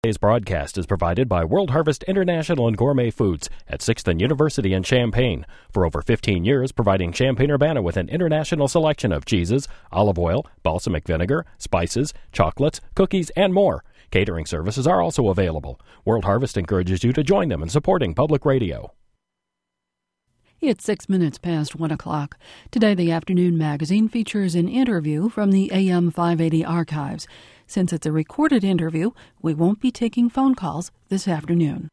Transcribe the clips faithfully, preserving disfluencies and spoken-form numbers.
Today's broadcast is provided by World Harvest International and Gourmet Foods at sixth and University in Champaign. For over fifteen years, providing Champaign-Urbana with an international selection of cheeses, olive oil, balsamic vinegar, spices, chocolates, cookies, and more. Catering services are also available. World Harvest encourages you to join them in supporting public radio. It's six minutes past one o'clock. Today, the Afternoon Magazine features an interview from the A M five eighty archives. Since it's a recorded interview, we won't be taking phone calls this afternoon.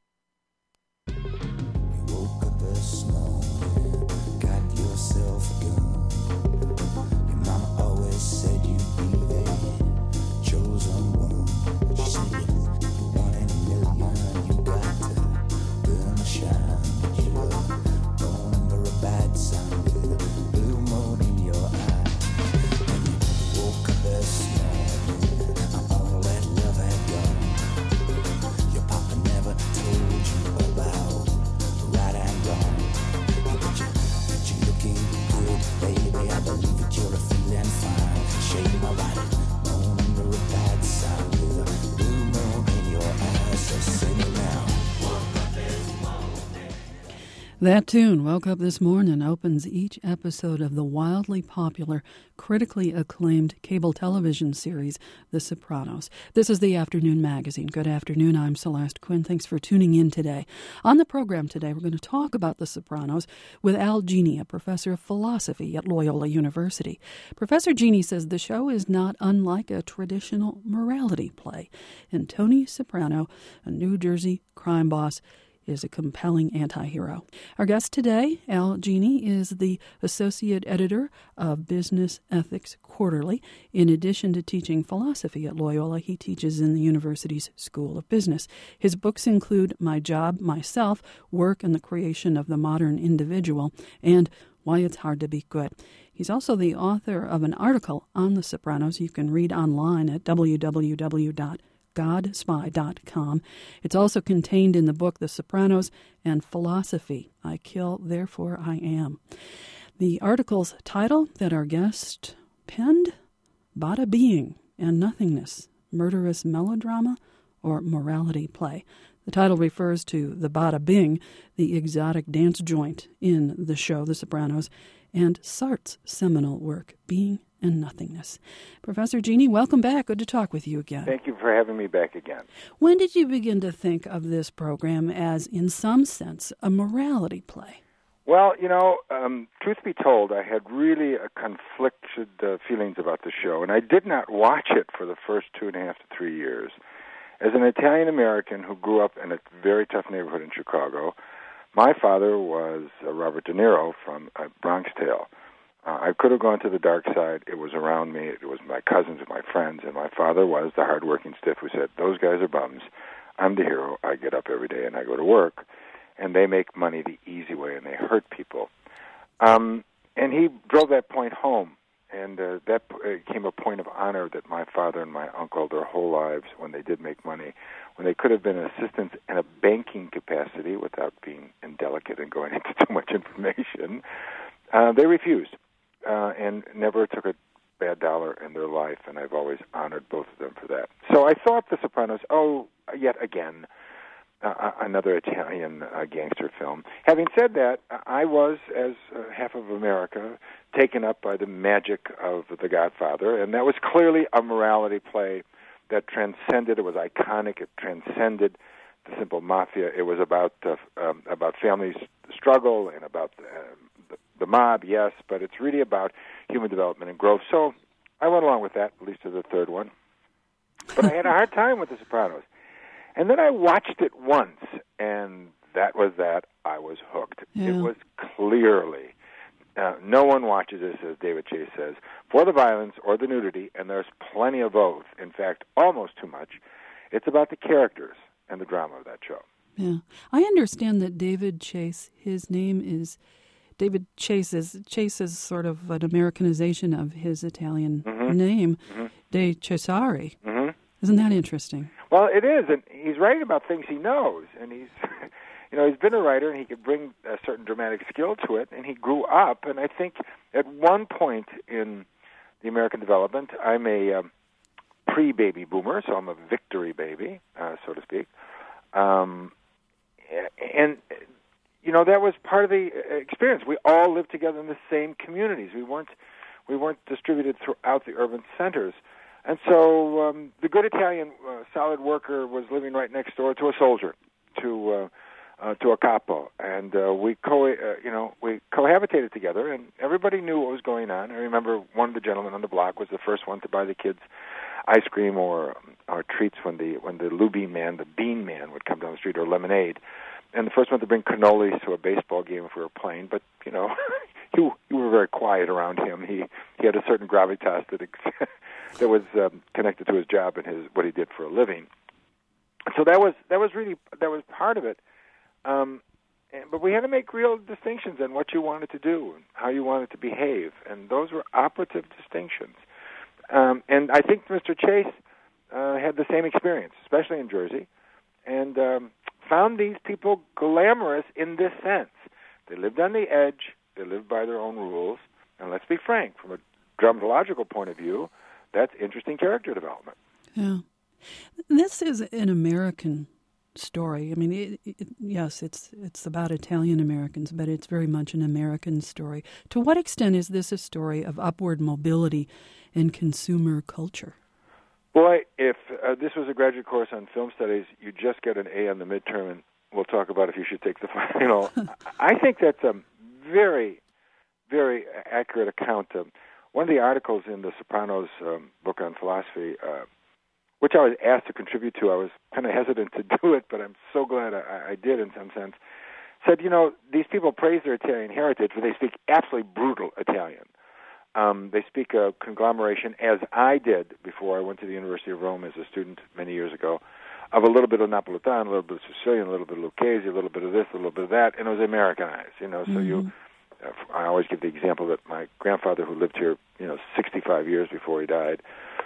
That tune, Woke Up This Morning, opens each episode of the wildly popular, critically acclaimed cable television series, The Sopranos. This is the Afternoon Magazine. Good afternoon. I'm Celeste Quinn. Thanks for tuning in today. On the program today, we're going to talk about The Sopranos with Al Genie, a professor of philosophy at Loyola University. Professor Genie says the show is not unlike a traditional morality play, and Tony Soprano, a New Jersey crime boss, is a compelling anti-hero. Our guest today, Al Genie, is the associate editor of Business Ethics Quarterly. In addition to teaching philosophy at Loyola, he teaches in the university's School of Business. His books include My Job, Myself, Work and the Creation of the Modern Individual, and Why It's Hard to Be Good. He's also the author of an article on The Sopranos you can read online at w w w dot god spy dot com. It's also contained in the book The Sopranos and Philosophy, I Kill, Therefore I Am. The article's title that our guest penned, Bada Being and Nothingness, Murderous Melodrama or Morality Play. The title refers to the Bada Bing, the exotic dance joint in the show The Sopranos, and Sartre's seminal work, Being and Nothingness. Professor Genie, welcome back. Good to talk with you again. Thank you for having me back again. When did you begin to think of this program as, in some sense, a morality play? Well, you know, um, truth be told, I had really a conflicted uh, feelings about the show, and I did not watch it for the first two and a half to three years. As an Italian-American who grew up in a very tough neighborhood in Chicago, my father was uh, Robert De Niro from uh, Bronx Tale. Uh, I could have gone to the dark side. It was around me. It was my cousins and my friends. And my father was the hardworking stiff who said, those guys are bums. I'm the hero. I get up every day and I go to work. And they make money the easy way and they hurt people. Um, and he drove that point home. And uh, that uh, became a point of honor that my father and my uncle, their whole lives, when they did make money, when they could have been assistants in a banking capacity without being indelicate and going into too much information, uh, they refused. Uh, and never took a bad dollar in their life, and I've always honored both of them for that. So I thought The Sopranos, oh, yet again, uh, another Italian uh, gangster film. Having said that, I was, as uh, half of America, taken up by the magic of The Godfather, and that was clearly a morality play that transcended, it was iconic, it transcended the simple mafia. It was about uh, um, about family struggle and about uh, the mob, yes, but it's really about human development and growth. So I went along with that, at least to the third one. But I had a hard time with The Sopranos. And then I watched it once, and that was that. I was hooked. Yeah. It was clearly, uh, no one watches this, as David Chase says, for the violence or the nudity, and there's plenty of both. In fact, almost too much. It's about the characters and the drama of that show. Yeah. I understand that David Chase, his name is... David Chase is, Chase is sort of an Americanization of his Italian mm-hmm. name, mm-hmm. De Cesare. Mm-hmm. Isn't that interesting? Well, it is, and he's writing about things he knows, and he's, you know, he's been a writer, and he could bring a certain dramatic skill to it, and he grew up, and I think at one point in the American development, I'm a, um, pre-baby boomer, so I'm a victory baby, uh, so to speak. Um, and, you know, that was part of the experience. We all lived together in the same communities. We weren't we weren't distributed throughout the urban centers. And so um, the good Italian uh, solid worker was living right next door to a soldier, to uh, uh, to a capo, and uh, we co uh, you know we cohabitated together, and everybody knew what was going on. I remember one of the gentlemen on the block was the first one to buy the kids ice cream or or treats when the when the Lubin man, the bean man, would come down the street, or lemonade, and the first one to bring cannolis to a baseball game if we were playing. But you know, you you were very quiet around him. He he had a certain gravitas that ex- that was um, connected to his job and his what he did for a living. So that was that was really that was part of it. Um, and, but we had to make real distinctions in what you wanted to do and how you wanted to behave, and those were operative distinctions. Um, and I think Mister Chase uh, had the same experience, especially in Jersey, and um, found these people glamorous in this sense. They lived on the edge. They lived by their own rules. And let's be frank, from a dramaturgical point of view, that's interesting character development. Yeah. This is an American story. I mean, it, it, yes, it's it's about Italian Americans, but it's very much an American story. To what extent is this a story of upward mobility in consumer culture? Boy, if uh, this was a graduate course on film studies, you just get an A on the midterm, and we'll talk about if you should take the final. I think that's a very, very accurate account. Um, one of the articles in the Sopranos um, book on philosophy, uh, which I was asked to contribute to, I was kind of hesitant to do it, but I'm so glad I, I did in some sense, said, you know, these people praise their Italian heritage, but they speak absolutely brutal Italian. Um, they speak a conglomeration, as I did before I went to the University of Rome as a student many years ago, of a little bit of Napolitan, a little bit of Sicilian, a little bit of Lucchese, a little bit of this, a little bit of that, and it was Americanized, you know, so mm-hmm. you... I always give the example that my grandfather, who lived here, you know, sixty-five years before he died,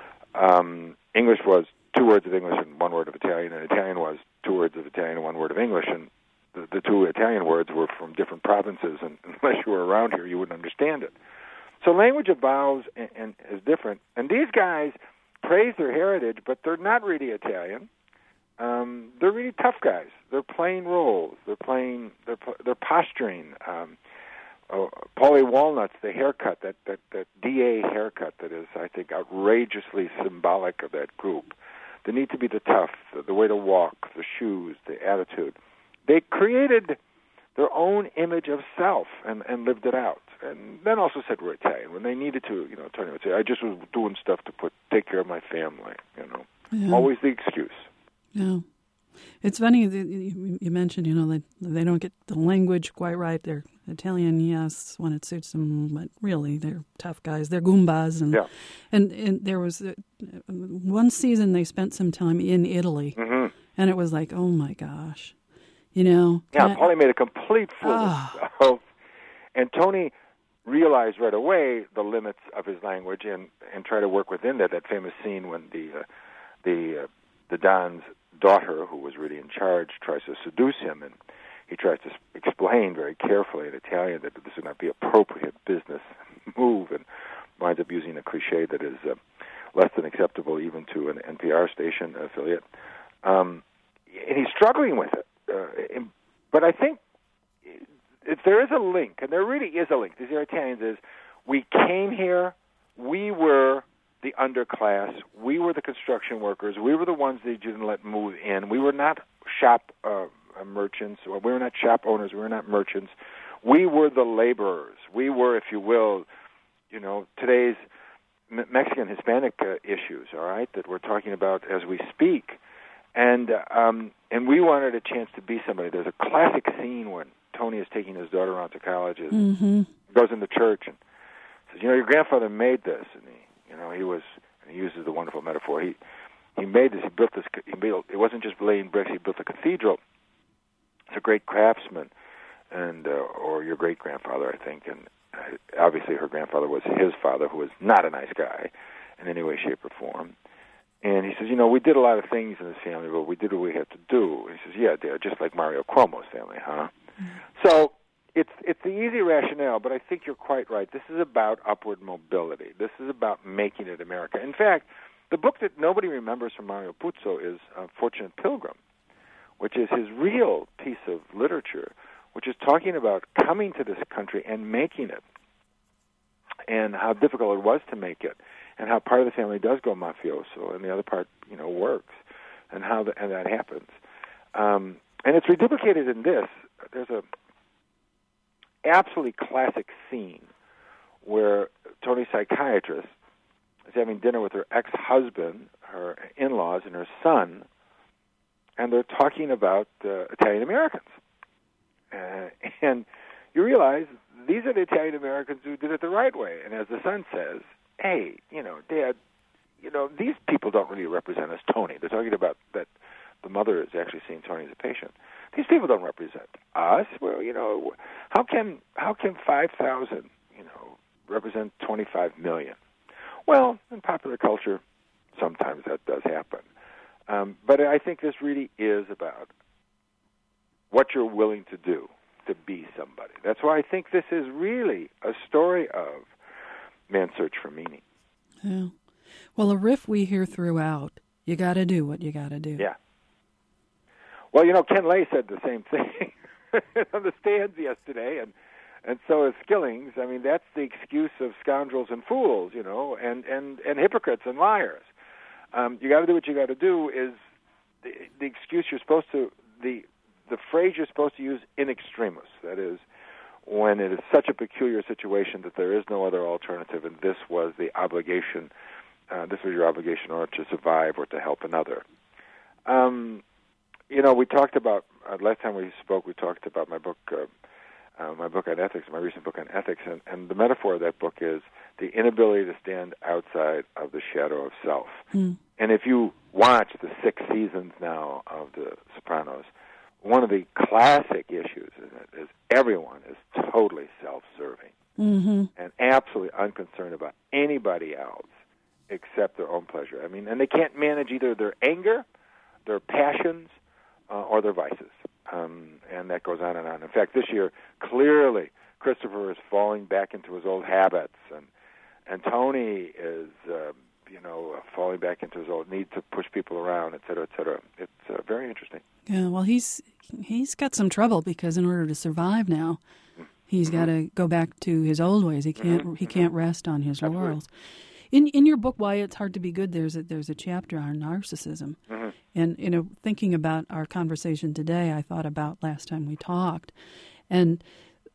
um, English was two words of English and one word of Italian, and Italian was two words of Italian and one word of English, and the, the two Italian words were from different provinces, and unless you were around here, you wouldn't understand it. So language evolves and, and is different, and these guys praise their heritage, but they're not really Italian. Um, they're really tough guys. They're playing roles. They're playing. They're they're posturing. Um, Oh, Paulie Walnuts, the haircut, that, that, that D A haircut that is, I think, outrageously symbolic of that group. The need to be the tough, the, the way to walk, the shoes, the attitude. They created their own image of self and, and lived it out. And then also said we're Italian. When they needed to, you know, Tony would say, I just was doing stuff to put take care of my family, you know. Yeah. Always the excuse. Yeah. It's funny that you mentioned, you know, they, they don't get the language quite right. They're Italian, yes, when it suits them, but really they're tough guys. They're Goombas. And, yeah. and, and there was a, one season they spent some time in Italy, mm-hmm. and it was like, oh, my gosh, you know. Yeah, Paulie made a complete fool oh. of himself. And Tony realized right away the limits of his language and, and tried to work within that. That famous scene when the, uh, the, uh, the Don's daughter, who was really in charge, tries to seduce him, and he tries to explain very carefully in Italian that this would not be appropriate business move, and winds up using a cliche that is uh, less than acceptable even to an N P R station affiliate. Um, and he's struggling with it. Uh, and, but I think if there is a link, and there really is a link, these are Italians, is we came here, we were the underclass, we were the construction workers, we were the ones they didn't let move in, we were not shop uh, merchants, or we were not shop owners, we were not merchants, we were the laborers, we were, if you will, you know, today's Me- Mexican Hispanic uh, issues, all right, that we're talking about as we speak, and uh, um, and we wanted a chance to be somebody. There's a classic scene when Tony is taking his daughter around to college, and mm-hmm. goes in the church and says, you know, your grandfather made this, and he You know, he was, and he uses the wonderful metaphor. He he made this. He built this. He built. It wasn't just laying bricks. He built a cathedral. He's a great craftsman, and uh, or your great grandfather, I think, and uh, obviously her grandfather was his father, who was not a nice guy in any way, shape, or form. And he says, you know, we did a lot of things in this family, but we did what we had to do. And he says, yeah, they're just like Mario Cuomo's family, huh? Mm-hmm. So. It's it's the easy rationale, but I think you're quite right. This is about upward mobility. This is about making it America. In fact, The book that nobody remembers from Mario Puzo is uh, Fortunate Pilgrim, which is his real piece of literature, which is talking about coming to this country and making it, and how difficult it was to make it, and how part of the family does go mafioso, and the other part, you know, works, and how the, and that happens. Um, and it's reduplicated in this. There's a absolutely classic scene where Tony's psychiatrist is having dinner with her ex-husband, her in-laws, and her son, and they're talking about uh, Italian Americans. Uh, and you realize these are the Italian Americans who did it the right way. And as the son says, hey, you know, Dad, you know, these people don't really represent us, Tony. They're talking about that the mother is actually seeing Tony as a patient. These people don't represent us. Well, you know, how can how can five thousand, you know, represent twenty-five million? Well, in popular culture, sometimes that does happen. Um, but I think this really is about what you're willing to do to be somebody. That's why I think this is really a story of man's search for meaning. Yeah. Well, a riff we hear throughout, you got to do what you got to do. Yeah. Well, you know, Ken Lay said the same thing on the stands yesterday, and and so is Skillings. I mean, that's the excuse of scoundrels and fools, you know, and, and, and hypocrites and liars. Um, you got to do what you got to do is the, the excuse you're supposed to, the the phrase you're supposed to use in extremis. That is, when it is such a peculiar situation that there is no other alternative, and this was the obligation, uh, this was your obligation in order to survive or to help another. Um, you know, we talked about, uh, last time we spoke, we talked about my book, uh, uh, my book on ethics, my recent book on ethics, and, and the metaphor of that book is the inability to stand outside of the shadow of self. Mm. And if you watch the six seasons now of The Sopranos, one of the classic issues is, is everyone is totally self-serving mm-hmm. and absolutely unconcerned about anybody else except their own pleasure. I mean, and they can't manage either their anger, their passions, uh, or their vices. Um, and that goes on and on. In fact, this year, clearly, Christopher is falling back into his old habits, and and Tony is, uh, you know, falling back into his old need to push people around, et cetera, et cetera. It's uh, very interesting. Yeah, well, he's he's got some trouble because in order to survive now, he's mm-hmm. got to go back to his old ways. He can't mm-hmm. he can't rest on his Absolutely. laurels. In in your book, Why It's Hard to Be Good, there's a, there's a chapter on narcissism. Mm-hmm. And, you know, thinking about our conversation today, I thought about last time we talked. And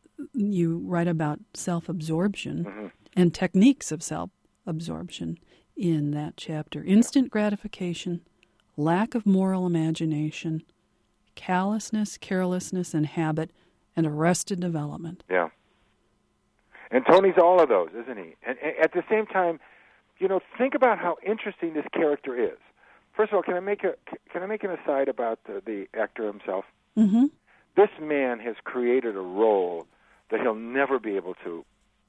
you write about self-absorption mm-hmm. and techniques of self-absorption in that chapter. Instant gratification, lack of moral imagination, callousness, carelessness, and habit, and arrested development. Yeah. And Tony's all of those, isn't he? And, and at the same time, you know, think about how interesting this character is. First of all, can I make a can I make an aside about the, the actor himself? Mm-hmm. This man has created a role that he'll never be able to,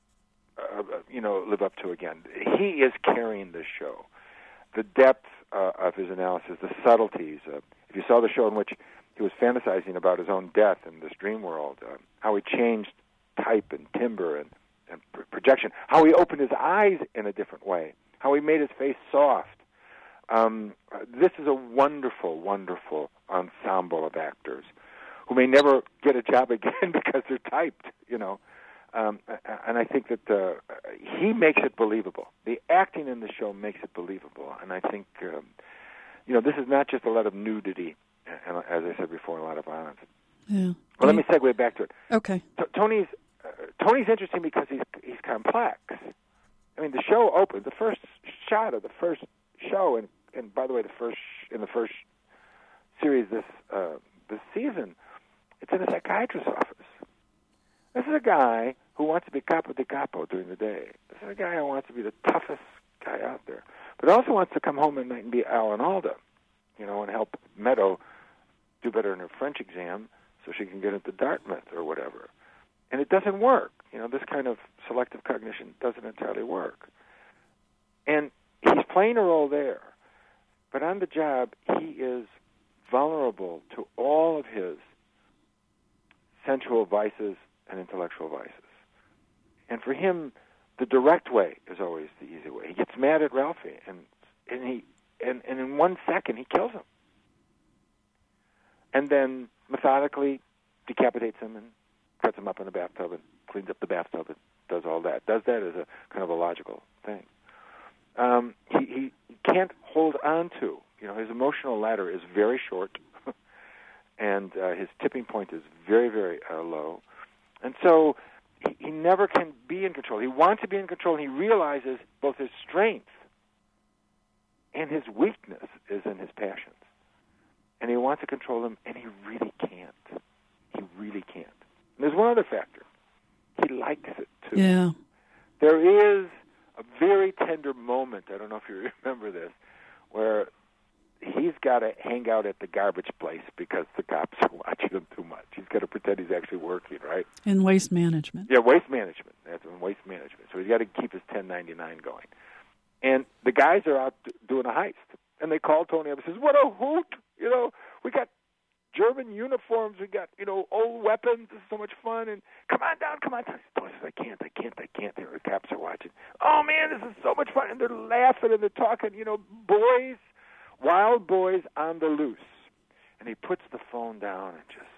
uh, you know, live up to again. He is carrying this show. The depth uh, of his analysis, the subtleties. Uh, if you saw the show in which he was fantasizing about his own death in this dream world, uh, how he changed type and timbre and, and pr- projection, how he opened his eyes in a different way, how he made his face soft. Um, this is a wonderful, wonderful ensemble of actors who may never get a job again because they're typed, you know. Um, and I think that uh, he makes it believable. The acting in the show makes it believable. And I think, um, you know, this is not just a lot of nudity, and as I said before, a lot of violence. Yeah. Well, let me segue back to it. Okay. T- Tony's uh, Tony's interesting because he's he's complex. I mean, the show opens, the first shot of the first show, and and by the way, the first in the first series this uh, this season, it's in a psychiatrist's office. This is a guy who wants to be capo di capo during the day. This is a guy who wants to be the toughest guy out there, but also wants to come home at night and be Alan Alda, you know, and help Meadow do better in her French exam so she can get into Dartmouth or whatever. And it doesn't work. You know, this kind of selective cognition doesn't entirely work. And he's playing a role there. But on the job, he is vulnerable to all of his sensual vices and intellectual vices. And for him, the direct way is always the easy way. He gets mad at Ralphie, and and he and, and in one second he kills him, and then methodically decapitates him and cuts him up in the bathtub and cleans up the bathtub and does all that. Does that as a kind of a logical thing. Um, he, he can't hold on to. You know, his emotional ladder is very short, and uh, his tipping point is very, very uh, low. And so he, he never can be in control. He wants to be in control, and he realizes both his strength and his weakness is in his passions. And he wants to control them, and he really can't. He really can't. And there's one other factor. He likes it, too. Yeah. There is a very tender moment, I don't know if you remember this, where he's got to hang out at the garbage place because the cops are watching him too much. He's got to pretend he's actually working, right? In waste management. Yeah, waste management. That's in waste management. So he's got to keep his ten ninety-nine going. And the guys are out doing a heist, and they call Tony up and says, "What a hoot! You know, we got German uniforms, we got, you know, old weapons. This is so much fun. And come on down, come on down." Tony says, "I can't, I can't, I can't." The cops are watching. "Oh man, this is so much fun!" And they're laughing and they're talking. You know, boys, wild boys on the loose. And he puts the phone down and just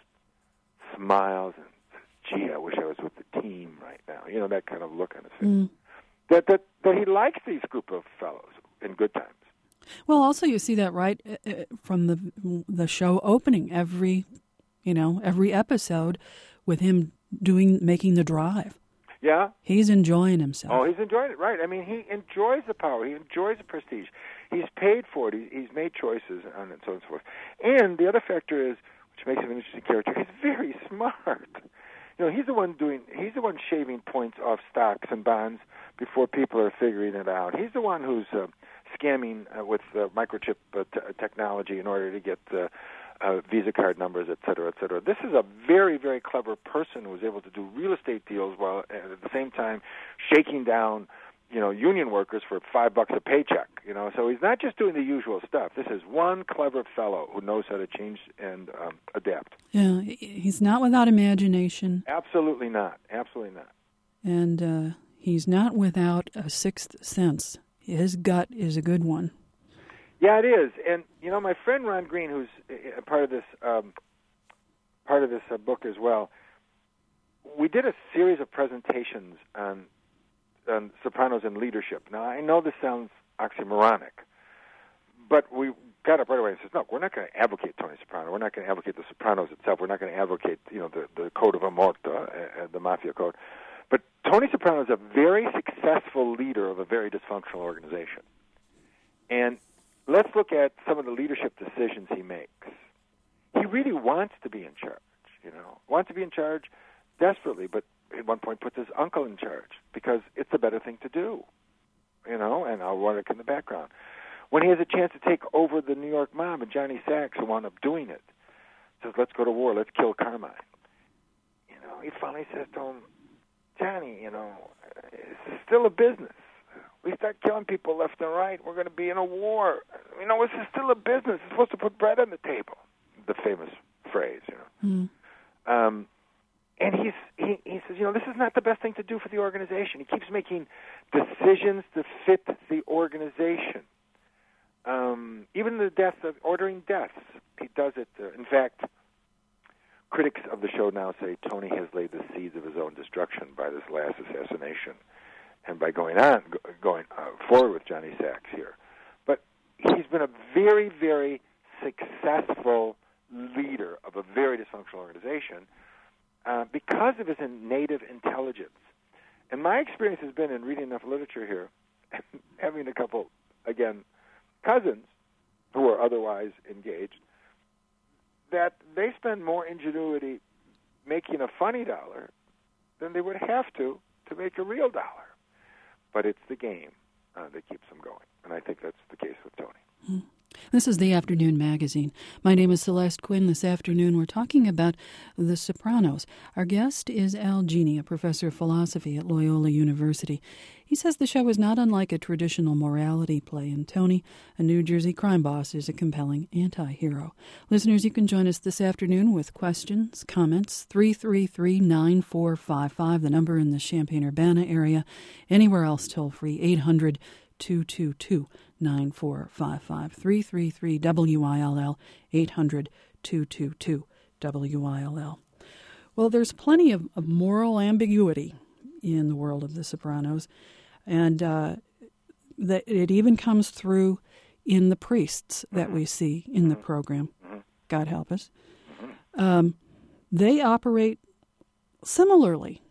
smiles and says, "Gee, I wish I was with the team right now." You know, that kind of look on his face. Mm. That that that he likes these group of fellows in good times. Well, also you see that right from the the show opening every, you know, every episode with him doing making the drive. Yeah, he's enjoying himself. Oh, he's enjoying it, right? I mean, he enjoys the power. He enjoys the prestige. He's paid for it. He, he's made choices, and so on and so forth. And the other factor is, which makes him an interesting character, he's very smart. You know, he's the one doing. He's the one shaving points off stocks and bonds before people are figuring it out. He's the one who's uh, scamming uh, with uh, microchip uh, t- technology in order to get uh, uh, Visa card numbers, et cetera, et cetera. This is a very, very clever person who was able to do real estate deals while at the same time shaking down, you know, union workers for five bucks a paycheck. You know, so he's not just doing the usual stuff. This is one clever fellow who knows how to change and um, adapt. Yeah, he's not without imagination. Absolutely not. Absolutely not. And uh, he's not without a sixth sense. His gut is a good one. Yeah, it is. And you know, my friend Ron Green, who's a part of this um, part of this uh, book as well, we did a series of presentations on, on Sopranos and leadership. Now, I know this sounds oxymoronic, but we got up right away and says, "No, we're not going to advocate Tony Soprano. We're not going to advocate the Sopranos itself. We're not going to advocate, you know, the the Code of Omerta, uh, the Mafia Code." But Tony Soprano is a very successful leader of a very dysfunctional organization. And let's look at some of the leadership decisions he makes. He really wants to be in charge, you know, wants to be in charge desperately, but at one point puts his uncle in charge because it's a better thing to do, you know, and I'll run it in the background. When he has a chance to take over the New York mob and Johnny Sachs, who wound up doing it, says, "Let's go to war, let's kill Carmine." You know, he finally says to him, "Johnny, you know, it's still a business. We start killing people left and right, we're going to be in a war. You know, this is still a business. It's supposed to put bread on the table." The famous phrase, you know. Mm. Um, and he's he, he says, you know, this is not the best thing to do for the organization. He keeps making decisions to fit the organization. Um, even the death of ordering deaths, he does it. Uh, in fact, critics of the show now say Tony has laid the seeds of his own destruction by this last assassination and by going on, go, going uh, forward with Johnny Sachs here. But he's been a very, very successful leader of a very dysfunctional organization uh, because of his native intelligence. And my experience has been in reading enough literature here, having a couple, again, cousins who are otherwise engaged, that they spend more ingenuity making a funny dollar than they would have to to make a real dollar. But it's the game uh, that keeps them going. And I think that's the case with Tony. Mm. This is The Afternoon Magazine. My name is Celeste Quinn. This afternoon we're talking about The Sopranos. Our guest is Al Genie, a professor of philosophy at Loyola University. He says the show is not unlike a traditional morality play, and Tony, a New Jersey crime boss, is a compelling anti-hero. Listeners, you can join us this afternoon with questions, comments, three three three, nine four five five, the number in the Champaign-Urbana area. Anywhere else, toll free, eight hundred, two two two, nine four five five. three three three W I L L, eight hundred two two two W I L L. Well, there's plenty of, of moral ambiguity in the world of The Sopranos, and uh, that it even comes through in the priests that we see in the program. God help us. Um, they operate similarly,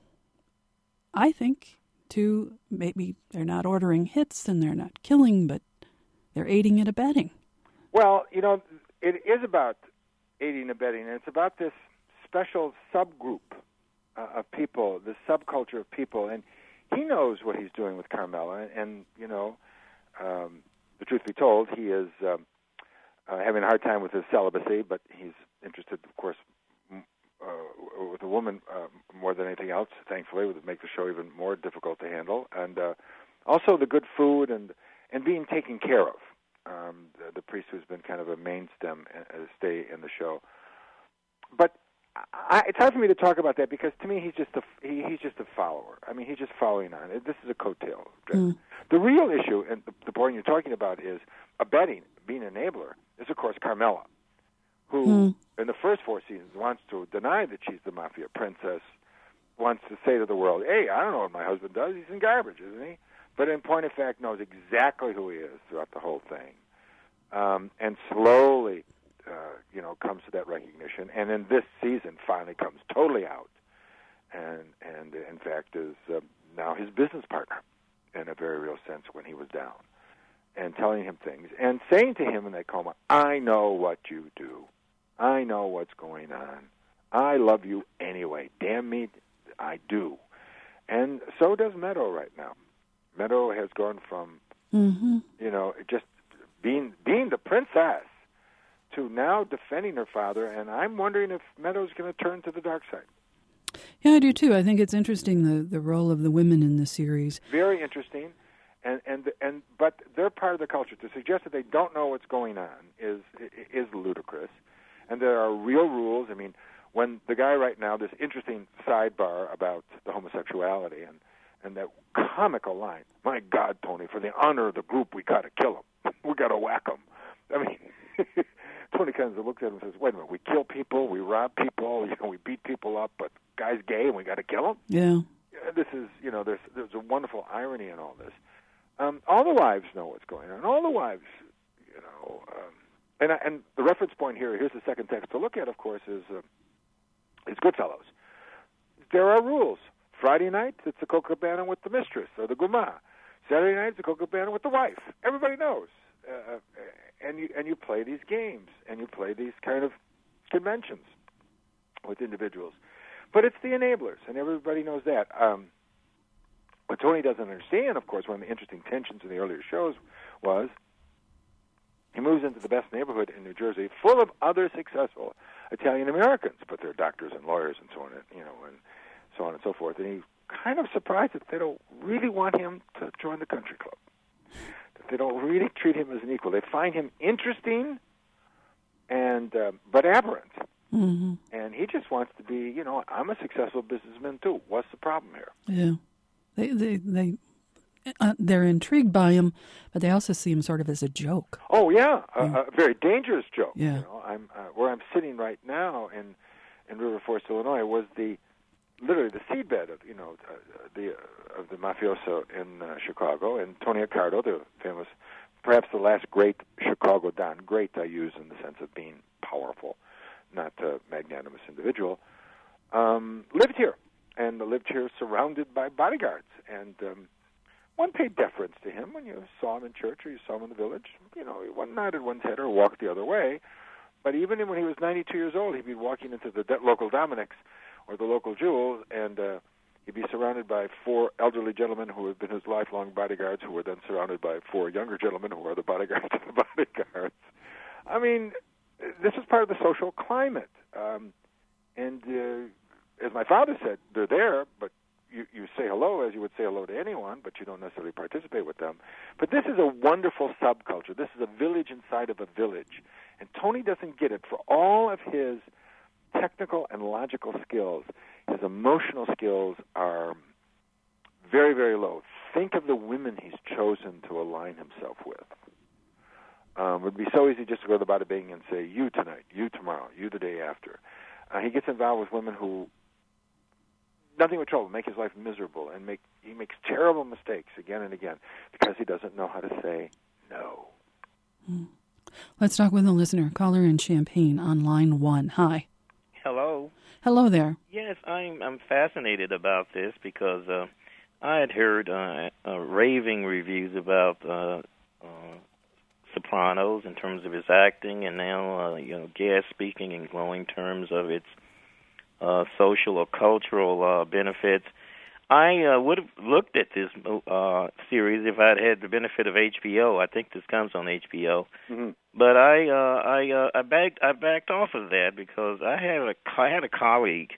I think, to maybe they're not ordering hits and they're not killing, but they're aiding and abetting. Well, you know, it is about aiding and abetting, and it's about this special subgroup uh, of people, this subculture of people, and he knows what he's doing with Carmela, and, and you know, um, the truth be told, he is um, uh, having a hard time with his celibacy, but he's interested, of course, m- uh, with a woman uh, more than anything else, thankfully, would make the show even more difficult to handle, and uh, also the good food and, and being taken care of. Um, the, the priest who's been kind of a mainstay uh, stay in the show. But I, it's hard for me to talk about that because to me he's just a he, he's just a follower. I mean, he's just following on. This is a coattail. Mm. The real issue, and the, the point you're talking about, is abetting, being an enabler, is of course Carmela, who mm. in the first four seasons wants to deny that she's the mafia princess, wants to say to the world, "Hey, I don't know what my husband does. He's in garbage, isn't he?" But in point of fact, knows exactly who he is throughout the whole thing, um, and slowly. Uh, you know, comes to that recognition, and in this season finally comes totally out, and and in fact is uh, now his business partner in a very real sense when he was down, and telling him things and saying to him in that coma, "I know what you do, I know what's going on, I love you anyway. Damn me, I do." And so does Meadow right now. Meadow has gone from mm-hmm. you know just being being the princess to now defending her father, and I'm wondering if Meadow's going to turn to the dark side. Yeah, I do too. I think it's interesting the, the role of the women in the series. Very interesting, and and and but they're part of the culture. To suggest that they don't know what's going on is is ludicrous, and there are real rules. I mean, when the guy right now, this interesting sidebar about the homosexuality and and that comical line, "My God, Tony, for the honor of the group, we got to kill him. We got to whack him." I mean. Tony kind of looks at him and says, "Wait a minute, we kill people, we rob people, you know, we beat people up, but guy's gay and we got to kill him?" Yeah. This is, you know, there's there's a wonderful irony in all this. Um, all the wives know what's going on. All the wives, you know, um, and I, and the reference point here, here's the second text to look at, of course, is uh, is Goodfellas. There are rules. Friday night, it's the Copacabana with the mistress or the guma. Saturday night, it's the Copacabana with the wife. Everybody knows. Uh, and you and you play these games, and you play these kind of conventions with individuals. But it's the enablers, and everybody knows that. Um, what Tony doesn't understand, of course, one of the interesting tensions in the earlier shows was he moves into the best neighborhood in New Jersey, full of other successful Italian Americans, but they're doctors and lawyers and so on, you know, and so on and so forth. And he's kind of surprised that they don't really want him to join the country club. They don't really treat him as an equal. They find him interesting, and uh, but aberrant. Mm-hmm. And he just wants to be, you know, I'm a successful businessman too. What's the problem here? Yeah, they they they uh, they're intrigued by him, but they also see him sort of as a joke. Oh yeah, yeah. A, a very dangerous joke. Yeah, you know, I'm uh, where I'm sitting right now in in River Forest, Illinois, was the literally the seedbed of you know uh, the uh, of the mafioso in uh, Chicago, and Tony Accardo, the famous, perhaps the last great Chicago Don. Great, I use in the sense of being powerful, not a magnanimous individual. Um, lived here, and lived here surrounded by bodyguards, and um, one paid deference to him when you saw him in church or you saw him in the village. You know, one nodded one's head or walked the other way. But even when he was ninety-two years old, he'd be walking into the de- local Dominick's or the local Jewel, and uh, he'd be surrounded by four elderly gentlemen who had been his lifelong bodyguards, who were then surrounded by four younger gentlemen who are the bodyguards of the bodyguards. I mean, this is part of the social climate. Um, and uh, as my father said, they're there, but you, you say hello as you would say hello to anyone, but you don't necessarily participate with them. But this is a wonderful subculture. This is a village inside of a village. And Tony doesn't get it. For all of his technical and logical skills, his emotional skills are very, very low. Think of the women he's chosen to align himself with. Um, it would be so easy just to go to the Bada Bing and say, you tonight, you tomorrow, you the day after. Uh, he gets involved with women who, nothing but trouble, make his life miserable, and make he makes terrible mistakes again and again because he doesn't know how to say no. Hmm. Let's talk with a listener. Caller in Champaign on line one. Hi. Hello. Hello there. Yes, I'm I'm fascinated about this because uh, I had heard uh, uh, raving reviews about uh, uh, Sopranos in terms of its acting, and now uh, you know, guest speaking in glowing terms of its uh, social or cultural uh, benefits. I uh, would have looked at this uh, series if I'd had the benefit of H B O. I think this comes on H B O, Mm-hmm. but I uh, I uh, I backed I backed off of that because I had a I had a colleague,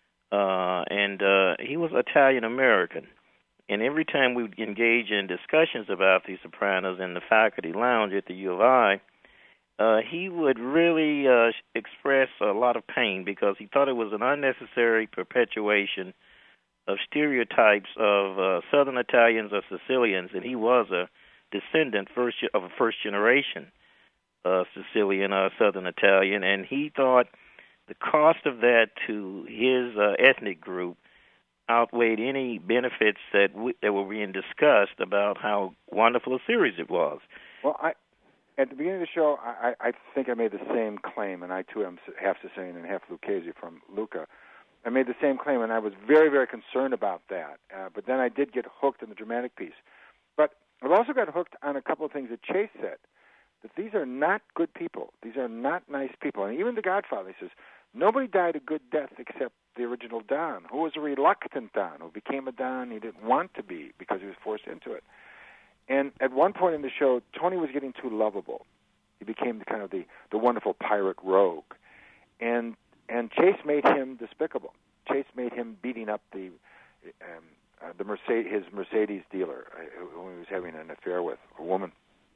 uh, and uh, he was Italian American, and every time we would engage in discussions about The Sopranos in the faculty lounge at the U of I, uh, he would really uh, express a lot of pain because he thought it was an unnecessary perpetuation of stereotypes of uh, Southern Italians or Sicilians, and he was a descendant first of a first generation uh, Sicilian or Southern Italian, and he thought the cost of that to his uh, ethnic group outweighed any benefits that w- that were being discussed about how wonderful a series it was. Well, I at the beginning of the show, I, I think I made the same claim, and I too am half Sicilian and half Lucchese from Lucca. I made the same claim, and I was very, very concerned about that. Uh, but then I did get hooked in the dramatic piece. But I've also got hooked on a couple of things that Chase said, that these are not good people. These are not nice people. And even The Godfather, he says, nobody died a good death except the original Don, who was a reluctant Don, who became a Don he didn't want to be because he was forced into it. And at one point in the show, Tony was getting too lovable. He became the kind of the, the wonderful pirate rogue. And And Chase made him despicable. Chase made him beating up the um, uh, the Mercedes, his Mercedes dealer, uh, who he was having an affair with, a woman,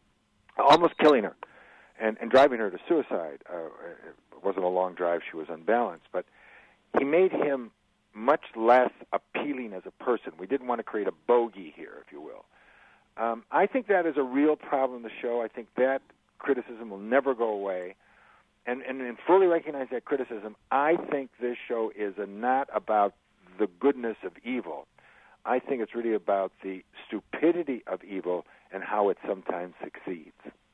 almost killing her, and, and driving her to suicide. Uh, it wasn't a long drive; she was unbalanced. But he made him much less appealing as a person. We didn't want to create a bogey here, if you will. Um, I think that is a real problem in the show. I think that criticism will never go away. And, and, and fully recognize that criticism, I think this show is a, not about the goodness of evil. I think it's really about the stupidity of evil and how it sometimes succeeds.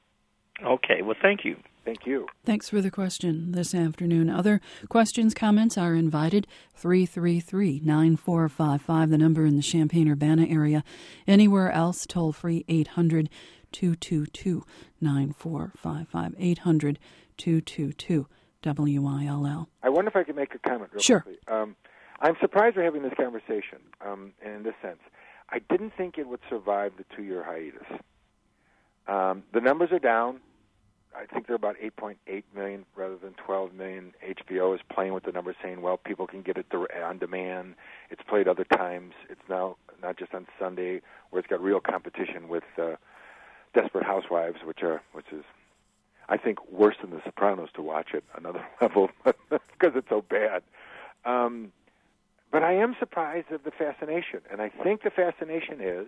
Okay, well, thank you. Thank you. Thanks for the question this afternoon. Other questions, comments are invited. three three three, nine four five five, the number in the Champaign-Urbana area. Anywhere else, toll free, eight hundred, two two two, nine four five five, eight hundred, two two two, W I L L. I wonder if I could make a comment real sure. quickly. Um, I'm surprised we're having this conversation um, in this sense. I didn't think it would survive the two-year hiatus. Um, the numbers are down. I think they're about eight point eight million rather than twelve million. H B O is playing with the numbers, saying, well, people can get it on demand. It's played other times. It's now not just on Sunday, where it's got real competition with uh, Desperate Housewives, which are which is, I think, worse than The Sopranos to watch at another level because it's so bad. Um, but I am surprised at the fascination, and I think the fascination is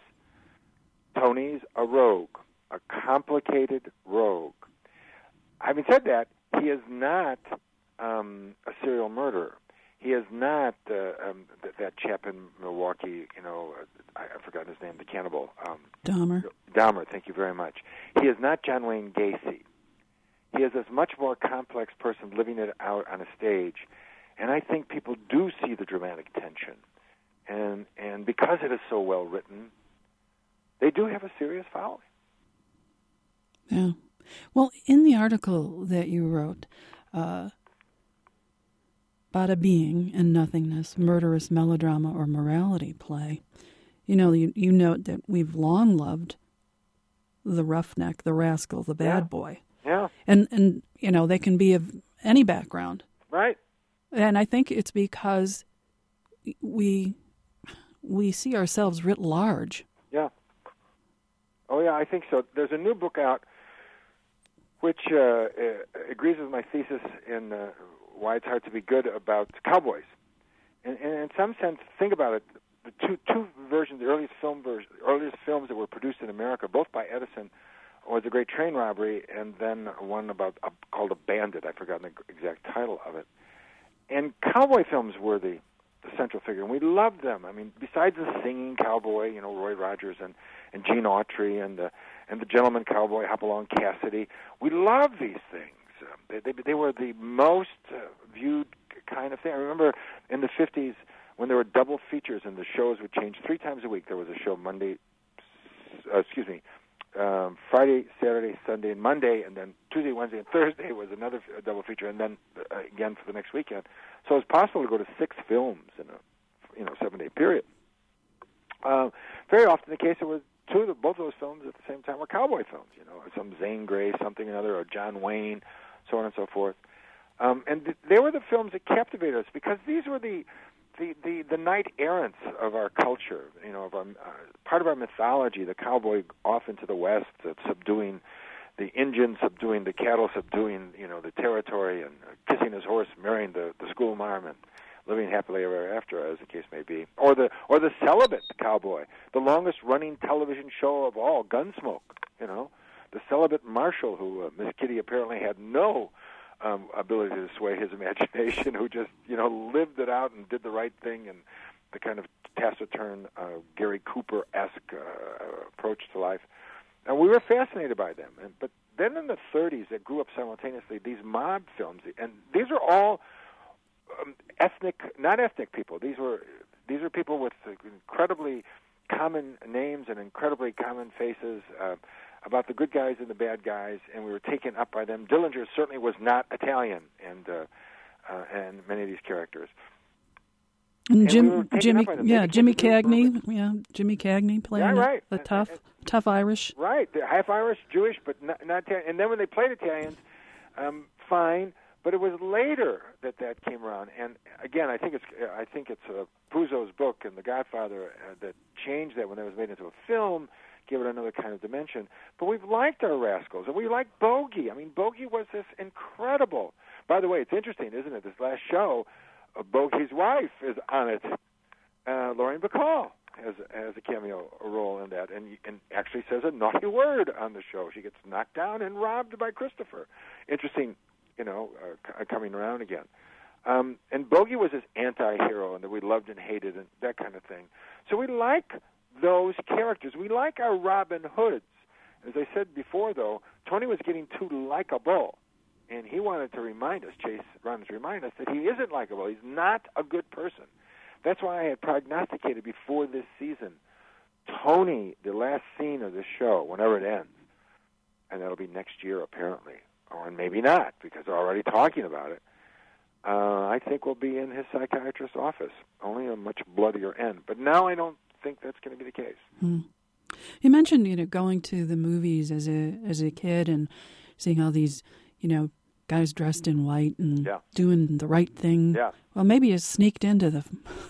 Tony's a rogue, a complicated rogue. Having said that, he is not um, a serial murderer. He is not uh, um, th- that chap in Milwaukee, you know, uh, I- I've forgotten his name, the cannibal. Um, Dahmer. Dahmer, thank you very much. He is not John Wayne Gacy. He is a much more complex person living it out on a stage, and I think people do see the dramatic tension. And and because it is so well written, they do have a serious following. Yeah. Well, in the article that you wrote, uh, Bada Being and Nothingness, Murderous Melodrama or Morality Play, you know, you, you note that we've long loved the roughneck, the rascal, the bad Yeah. boy. Yeah. And, and, you know, they can be of any background. Right. And I think it's because we we see ourselves writ large. Yeah. Oh, yeah, I think so. There's a new book out which uh, uh, agrees with my thesis in uh, Why It's Hard to Be Good about cowboys. And, and in some sense, think about it, the two two versions, the earliest film version, earliest films that were produced in America, both by Edison, was a great train robbery, and then one about uh, called A Bandit. I've forgotten the exact title of it. And cowboy films were the, the central figure, and we loved them. I mean, besides the singing cowboy, you know, Roy Rogers and, and Gene Autry and the and the gentleman cowboy Hopalong Cassidy, we loved these things. Uh, they, they they were the most uh, viewed kind of thing. I remember in the fifties when there were double features and the shows would change three times a week. There was a show Monday, uh, excuse me, um, Friday, Saturday, Sunday, and Monday, and then Tuesday, Wednesday, and Thursday was another f- double feature, and then uh, again for the next weekend. So it's possible to go to six films in a you know seven day period. Uh, very often the case it was two of the, both of those films at the same time were cowboy films. You know, some Zane Grey, something or another, or John Wayne, so on and so forth. Um, and th- they were the films that captivated us because these were the the, the, the knight errants of our culture, you know, of our, uh, part of our mythology, the cowboy off into the west, uh, subduing the Indian, subduing the cattle, subduing, you know, the territory, and uh, kissing his horse, marrying the, the schoolmarm, and living happily ever after, as the case may be. Or the or the celibate cowboy, the longest-running television show of all, Gunsmoke, you know, the celibate marshal who uh, Miss Kitty apparently had no Um, ability to sway his imagination, who just, you know, lived it out and did the right thing, and the kind of taciturn, uh, Gary Cooper-esque uh, approach to life. And we were fascinated by them. And, but then in the thirties, it grew up simultaneously, these mob films. And these are all um, ethnic, not ethnic people. These were these are people with incredibly common names and incredibly common faces, uh, about the good guys and the bad guys, and we were taken up by them. Dillinger certainly was not Italian, and uh, uh, and many of these characters. And, and Jim, we Jimmy, yeah, Jimmy Cagney, yeah, Jimmy Cagney playing yeah, right. a, a tough, and, and, tough Irish. Right, they're half Irish, Jewish, but not, not Italian. And then when they played Italians, um, fine. But it was later that that came around, and again, I think it's I think it's uh, Puzo's book and The Godfather uh, that changed that when it was made into a film. Give it another kind of dimension. But we've liked our rascals, and we like Bogey. I mean, Bogey was this incredible. By the way, it's interesting, isn't it? This last show, uh, Bogey's wife is on it. Uh, Lorraine Bacall has has a cameo role in that, and and actually says a naughty word on the show. She gets knocked down and robbed by Christopher. Interesting, you know, uh, c- coming around again. Um, and Bogey was this anti-hero, and that we loved and hated, and that kind of thing. So we like those characters. We like our Robin Hoods. As I said before, though, Tony was getting too likable, and he wanted to remind us, Chase Robbins remind us, that he isn't likable. He's not a good person. That's why I had prognosticated before this season, Tony, the last scene of this show, whenever it ends, and that'll be next year apparently, or maybe not, because they're already talking about it, uh, I think we'll be in his psychiatrist's office, only a much bloodier end. But now I don't think that's going to be the case. Hmm. You mentioned, you know, going to the movies as a as a kid and seeing all these, you know, guys dressed in white and yeah. doing the right thing. Yeah. Well, maybe you sneaked into the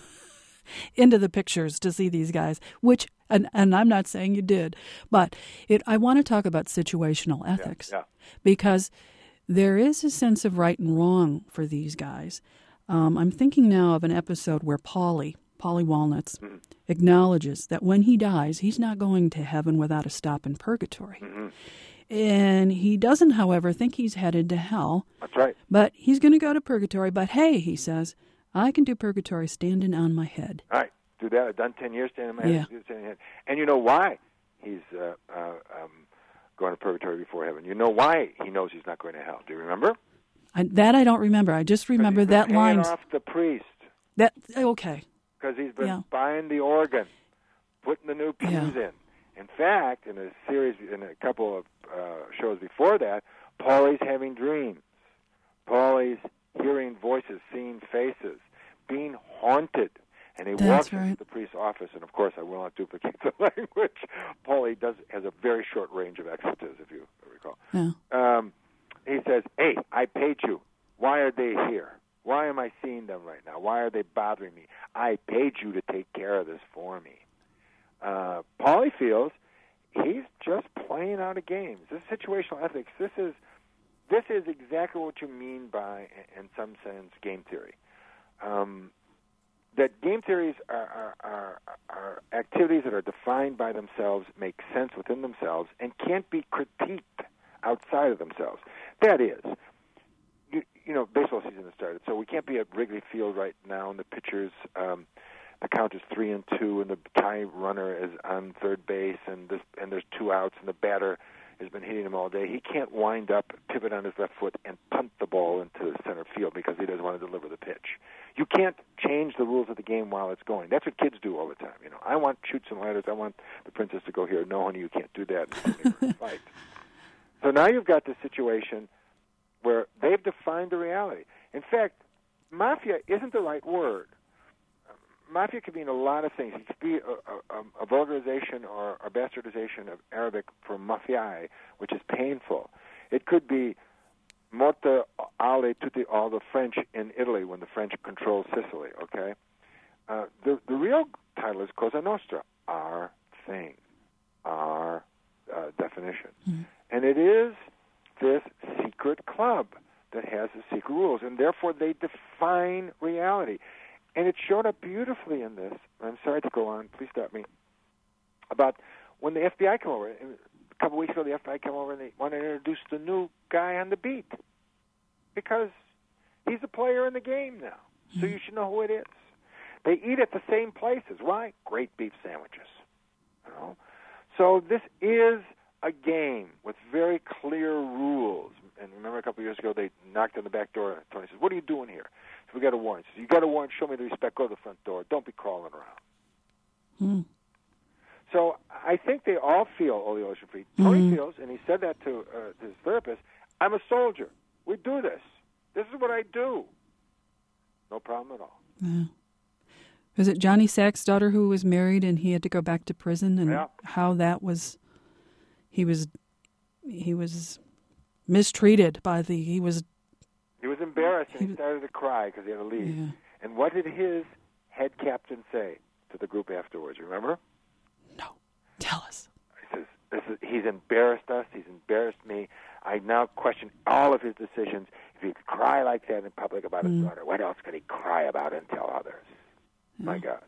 into the pictures to see these guys, which and and I'm not saying you did, but it. I want to talk about situational ethics yeah. Yeah. because there is a sense of right and wrong for these guys. Um, I'm thinking now of an episode where Paulie. Paulie Walnuts, mm-hmm. acknowledges that when he dies, he's not going to heaven without a stop in purgatory. Mm-hmm. And he doesn't, however, think he's headed to hell. That's right. But he's going to go to purgatory. But hey, he says, I can do purgatory standing on my head. All right. Do that. I've done ten years standing on my yeah. head. Standing on my head. And you know why he's uh, uh, um, going to purgatory before heaven. You know why he knows he's not going to hell. Do you remember? I, that I don't remember. I just remember he's that been line. off the priest. That okay. Because he's been yeah. buying the organ, putting the new pews yeah. in. In fact, in a series, in a couple of uh, shows before that, Paulie's having dreams. Paulie's hearing voices, seeing faces, being haunted. And he That's walks right. into the priest's office, and of course, I will not duplicate the language. Paulie does has a very short range of expletives, if you recall. Yeah. Um, he says, "Hey, I paid you. Why are they here? Why am I seeing them right now? Why are they bothering me? I paid you to take care of this for me." Uh, Paulie feels he's just playing out a game. This is situational ethics. This is this is exactly what you mean by, in some sense, game theory. Um, that game theories are, are, are, are activities that are defined by themselves, make sense within themselves, and can't be critiqued outside of themselves. That is, you, you know, baseball season has started, so we can't be at Wrigley Field right now, and the pitchers, um, the count is three and two, and the tie runner is on third base, and this, and there's two outs, and the batter has been hitting him all day. He can't wind up, pivot on his left foot, and punt the ball into center field because he doesn't want to deliver the pitch. You can't change the rules of the game while it's going. That's what kids do all the time. You know, I want chutes and ladders. I want the princess to go here. No, honey, you can't do that. And fight. So now you've got this situation where they've defined the reality. In fact, mafia isn't the right word. Mafia could mean a lot of things. It could be a, a, a vulgarization or a bastardization of Arabic for mafiae, which is painful. It could be morte alle tutti, all the French in Italy when the French control Sicily, okay? Uh, the, the real title is Cosa Nostra, our thing, our uh, definition. Mm-hmm. And it is this secret club that has the secret rules, and therefore they define reality. And it showed up beautifully in this. I'm sorry to go on. Please stop me. About when the F B I came over. A couple weeks ago, the F B I came over and they wanted to introduce the new guy on the beat because he's a player in the game now. So you should know who it is. They eat at the same places. Why? Great beef sandwiches. You know? So this is a game with very clear rules. And remember a couple of years ago, they knocked on the back door, and Tony says, "What are you doing here?" So we got a warrant. He says, "You got a warrant, show me the respect, go to the front door. Don't be crawling around." Hmm. So I think they all feel, Ole Oceanfried. Tony mm-hmm. feels, and he said that to uh, his therapist, "I'm a soldier. We do this. This is what I do." No problem at all. Yeah. Was it Johnny Sack's daughter who was married and he had to go back to prison, and yeah. how that was, he was, he was mistreated by the, he was... He was embarrassed, and he, he started to cry because he had to leave. Yeah. And what did his head captain say to the group afterwards? Remember? No. Tell us. He says, this is, he's embarrassed us. He's embarrassed me. I now question all of his decisions. If he could cry like that in public about his mm. daughter, what else could he cry about and tell others? Yeah. My God.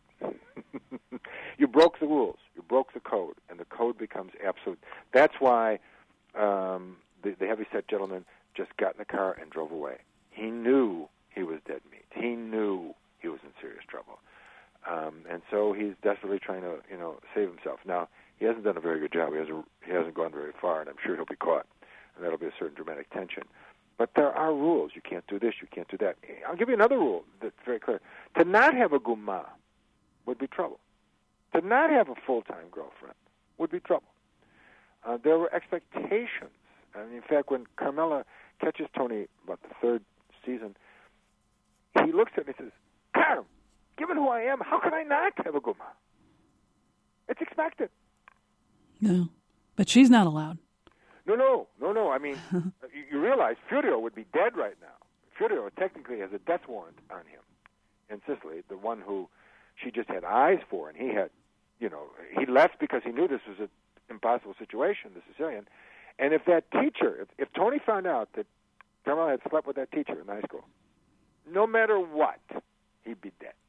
You broke the rules. You broke the code, and the code becomes absolute. That's why um, the, the heavyset gentleman just got in the car and drove away. He knew he was dead meat. He knew he was in serious trouble. Um, and so he's desperately trying to, you know, save himself. Now, he hasn't done a very good job. He hasn't, he hasn't gone very far, and I'm sure he'll be caught. And that'll be a certain dramatic tension. But there are rules. You can't do this. You can't do that. I'll give you another rule that's very clear. To not have a gumma would be trouble. To not have a full-time girlfriend would be trouble. Uh, there were expectations. And in fact, when Carmela catches Tony about the third season, he looks at him and says, "Carm, given who I am, how can I not have a gumma? It's expected." No, but she's not allowed. No, no, no, no. I mean, you, you realize Furio would be dead right now. Furio technically has a death warrant on him in Sicily, the one who she just had eyes for, and he had, you know, he left because he knew this was an impossible situation, the Sicilian. And if that teacher, if, if Tony found out that Carmela had slept with that teacher in high school, no matter what, he'd be dead.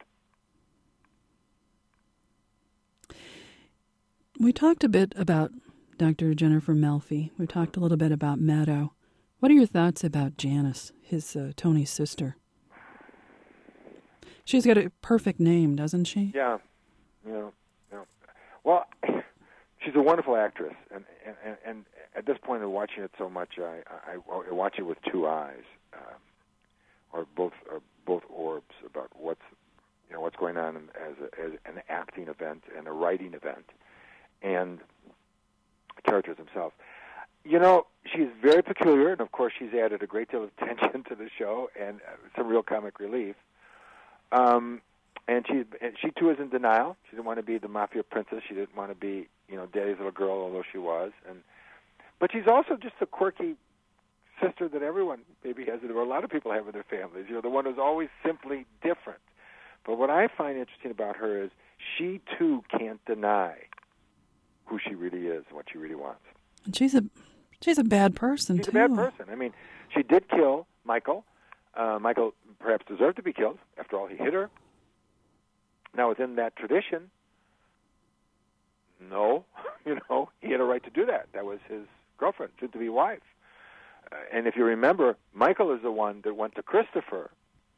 We talked a bit about Doctor Jennifer Melfi. We talked a little bit about Meadow. What are your thoughts about Janice, his uh, Tony's sister? She's got a perfect name, doesn't she? Yeah. You know, you know. Well, she's a wonderful actress, and, and and at this point in watching it so much, I, I, I watch it with two eyes, um, or both or both orbs about what's you know what's going on as, a, as an acting event and a writing event, and the characters themselves. You know, she's very peculiar, and of course, she's added a great deal of tension to the show and some real comic relief. Um, and she, she too is in denial. She didn't want to be the mafia princess. She didn't want to be, you know, Daddy's little girl, although she was. And but she's also just a quirky sister that everyone maybe has, or a lot of people have in their families. You know, the one who's always simply different. But what I find interesting about her is she too can't deny who she really is and what she really wants. And she's a she's a bad person she's too. She's a bad person. I mean, she did kill Michael. Uh, Michael perhaps deserved to be killed. After all, he hit her. Now, within that tradition, no, you know, he had a right to do that. That was his girlfriend, soon-to-be wife. Uh, and if you remember, Michael is the one that went to Christopher.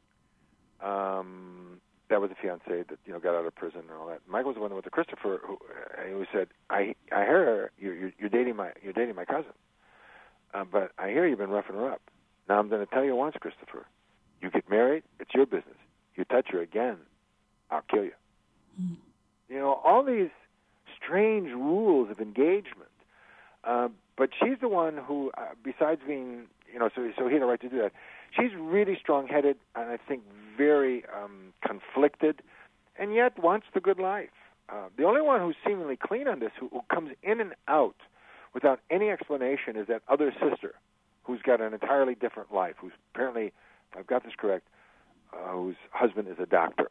Um, that was the fiancée that, you know, got out of prison and all that. Michael was the one that went to Christopher, who, uh, who said, "I I hear you're, you're, you're dating my you're dating my cousin, uh, but I hear you've been roughing her up. Now I'm going to tell you once, Christopher. You get married, it's your business. You touch her again, I'll kill you." Mm. You know, all these strange rules of engagement. Uh, but she's the one who, uh, besides being, you know, so so he had a right to do that. She's really strong-headed and I think very um, conflicted, and yet wants the good life. Uh, the only one who's seemingly clean on this, who, who comes in and out without any explanation, is that other sister, who's got an entirely different life, who's apparently, if I've got this correct, uh, whose husband is a doctor.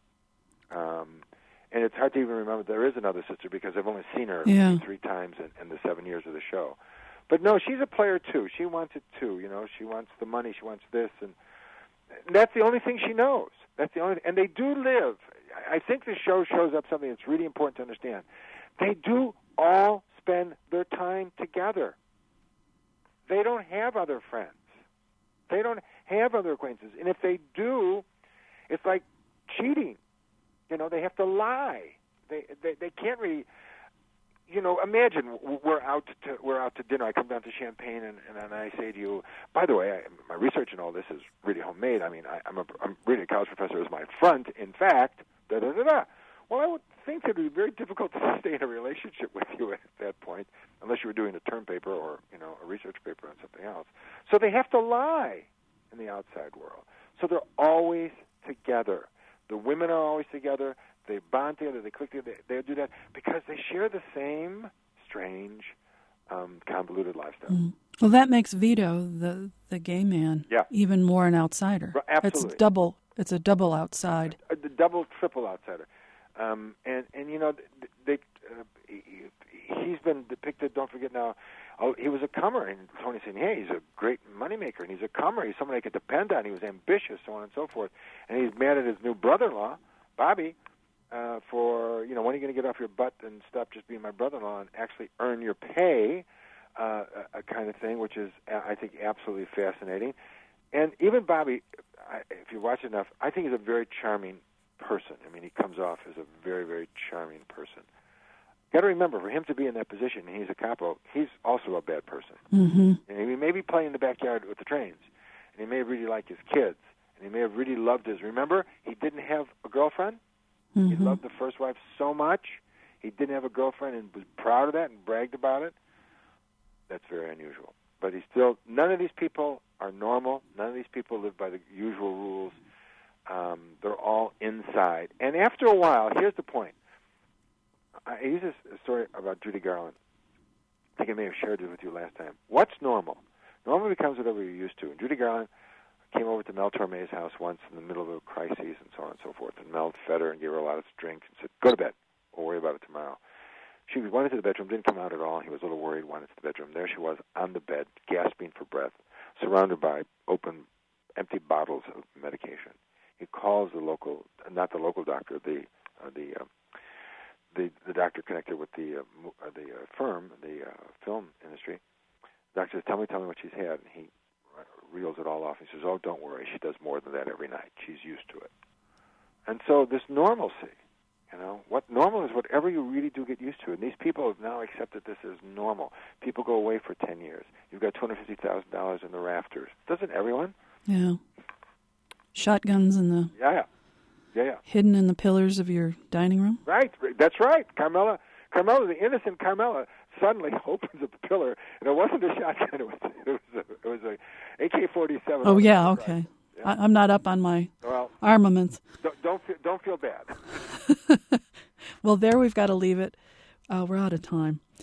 Um, and it's hard to even remember there is another sister because I've only seen her yeah. three times in, in the seven years of the show. But no, she's a player too. She wants it too. You know, she wants the money. She wants this, and that's the only thing she knows. That's the only. And they do live. I think the show shows up something that's really important to understand. They do all spend their time together. They don't have other friends. They don't have other acquaintances. And if they do, it's like cheating. You know, they have to lie. They they, they can't really. You know, imagine we're out to we're out to dinner. I come down to Champaign, and, and I say to you, by the way, I, my research and all this is really homemade. I mean, I, I'm a I'm really a college professor as my front. In fact, da da da da. Well, I would think it would be very difficult to stay in a relationship with you at that point, unless you were doing a term paper or, you know, a research paper on something else. So they have to lie in the outside world. So they're always together. The women are always together. They bond together. They click together. They, they do that because they share the same strange, um, convoluted lifestyle. Mm. Well, that makes Vito, the the gay man, yeah. even more an outsider. Absolutely. It's double. It's a double outside. A, a double, triple outsider. Um, and, and, you know, they, uh, he, he's been depicted, don't forget now, oh, he was a comer. And Tony's saying, hey, he's a great moneymaker, and he's a comer. He's someone I could depend on. He was ambitious, so on and so forth. And he's mad at his new brother-in-law, Bobby, uh, for, you know, when are you going to get off your butt and stop just being my brother-in-law and actually earn your pay, uh, a, a kind of thing, which is, I think, absolutely fascinating. And even Bobby, I, if you watch enough, I think he's a very charming person. I mean, he comes off as a very, very charming person. Got to remember, for him to be in that position, and he's a capo, he's also a bad person. Mm-hmm. And he may be playing in the backyard with the trains, and he may really like his kids, and he may have really loved his. Remember, he didn't have a girlfriend. Mm-hmm. He loved the first wife so much. He didn't have a girlfriend and was proud of that and bragged about it. That's very unusual. But he still, none of these people are normal. None of these people live by the usual rules. Um, they're all inside. And after a while, here's the point. I use this story about Judy Garland. I think I may have shared it with you last time. What's normal? Normal becomes whatever you're used to. And Judy Garland came over to Mel Torme's house once in the middle of a crisis and so on and so forth. And Mel fed her and gave her a lot of drink and said, go to bed. We'll worry about it tomorrow. She went into the bedroom, didn't come out at all. He was a little worried, went into the bedroom. There she was on the bed, gasping for breath, surrounded by open, empty bottles of medication. He calls the local, not the local doctor, the uh, the, uh, the the doctor connected with the uh, the uh, firm, the uh, film industry. The doctor says, "Tell me, tell me what she's had." And he reels it all off. He says, "Oh, don't worry, she does more than that every night. She's used to it." And so this normalcy, you know, what normal is whatever you really do get used to. And these people have now accepted this as normal. People go away for ten years. You've got two hundred fifty thousand dollars in the rafters. Doesn't everyone? Yeah. Shotguns in the yeah, yeah, yeah, yeah, hidden in the pillars of your dining room. Right, that's right. Carmela, Carmela, the innocent Carmela, suddenly opens up the pillar, and it wasn't a shotgun. It was it was a, it was a A K forty-seven. Oh yeah, okay. Yeah. I, I'm not up on my well, armaments. Don't don't feel, don't feel bad. Well, there we've got to leave it. Uh, we're out of time.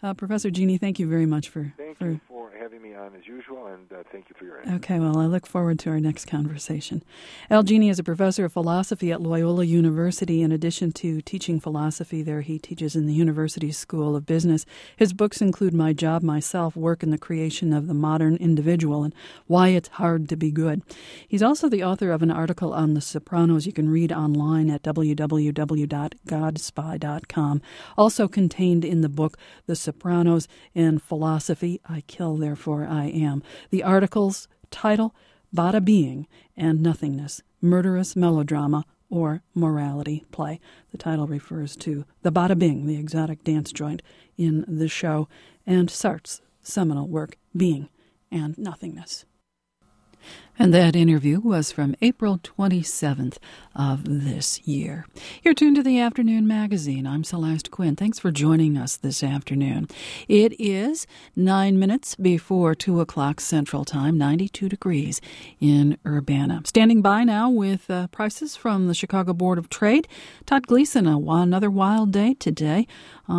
Uh, Professor Genie, thank you very much for... Thank for... you for having me on as usual, and uh, thank you for your answer. Okay, well, I look forward to our next conversation. Al Genie is a professor of philosophy at Loyola University. In addition to teaching philosophy there, he teaches in the University School of Business. His books include My Job, Myself, Work and the Creation of the Modern Individual, and Why It's Hard to Be Good. He's also the author of an article on The Sopranos you can read online at w w w dot god spy dot com. Also contained in the book The Sopranos and Philosophy, I Kill, Therefore I Am. The article's title, Bada Being and Nothingness, Murderous Melodrama or Morality Play. The title refers to the Bada Bing, the exotic dance joint in the show, and Sartre's seminal work, Being and Nothingness. And that interview was from April twenty-seventh of this year. You're tuned to the Afternoon Magazine. I'm Celeste Quinn. Thanks for joining us this afternoon. It is nine minutes before two o'clock Central Time, ninety-two degrees in Urbana. Standing by now with uh, prices from the Chicago Board of Trade. Todd Gleason, a, another wild day today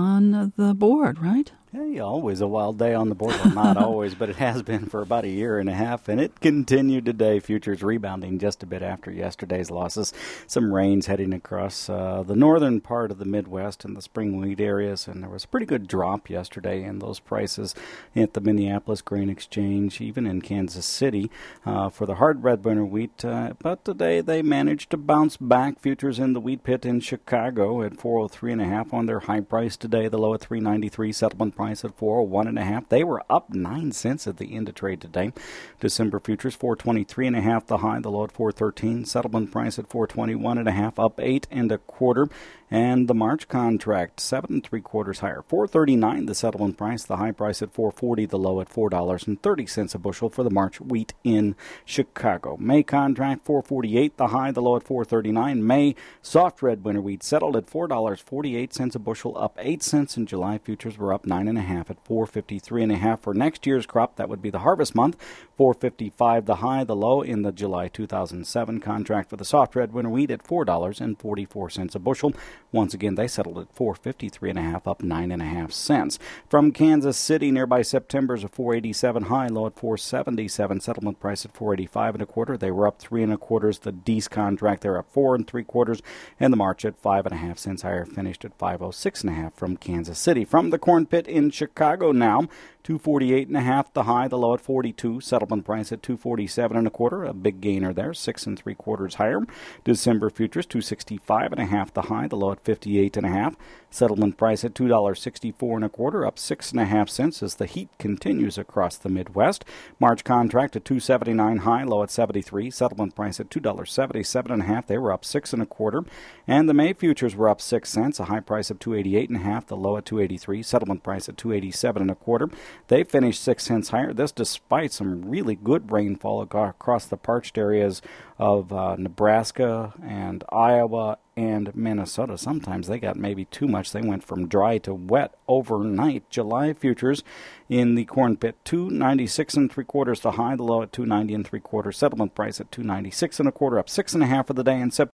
on the board, right? Hey, always a wild day on the board. Well, not always, but it has been for about a year and a half, and it continued today. Futures rebounding just a bit after yesterday's losses. Some rains heading across uh, the northern part of the Midwest and the spring wheat areas, and there was a pretty good drop yesterday in those prices at the Minneapolis Grain Exchange, even in Kansas City, uh, for the hard red winter wheat. Uh, but today they managed to bounce back. Futures in the wheat pit in Chicago at four oh three and a half on their high price today. The low at three ninety-three, settlement price at four oh one and a half. They were up nine cents at the end of trade today. December futures four twenty-three and a half the high, the low at four thirteen. Settlement price at four twenty-one and a half, up eight and a quarter. And the March contract seven and three quarters higher, four thirty-nine the settlement price, the high price at four forty, the low at four dollars and thirty cents a bushel for the March wheat in Chicago. May contract four forty-eight the high, the low at four thirty-nine. May soft red winter wheat settled at four dollars and forty-eight cents a bushel, up eight cents. And July futures were up nine and a half at four fifty-three and a half for next year's crop. That would be the harvest month. four fifty-five the high, the low in the July two thousand seven contract for the soft red winter wheat at four dollars and forty-four cents a bushel. Once again, they settled at four fifty-three and a half, up nine and a half cents. From Kansas City, nearby September's a four eighty-seven high, low at four seventy-seven. Settlement price at four eighty-five and a quarter. They were up three and a quarters. The Dees contract, they're up four and three quarters, and the March at five and a half cents higher, finished at five oh six and a half from Kansas City. From the corn pit in Chicago now, two forty-eight and a half the high, the low at forty-two. Settlement price at two forty-seven and a quarter. A big gainer there, six and three quarters higher. December futures two sixty-five and a half the high, the low at fifty-eight and a half. Settlement price at two dollars and sixty-four and a quarter, up six and a half cents as the heat continues across the Midwest. March contract at two seventy-nine high, low at seventy-three. Settlement price at two dollars and seventy-seven and a half. They were up six and a quarter. And the May futures were up six cents, a high price of two eighty-eight and a half, the low at two eighty-three. Settlement price at two eighty-seven and a quarter. They finished six cents higher. This despite some really good rainfall across the parched areas of uh, Nebraska and Iowa and Minnesota. Sometimes they got maybe too much. They went from dry to wet overnight. July futures in the corn pit, two ninety-six and three quarters the high, the low at two ninety and three quarters. Settlement price at two ninety-six and a quarter, up six and a half for the day. And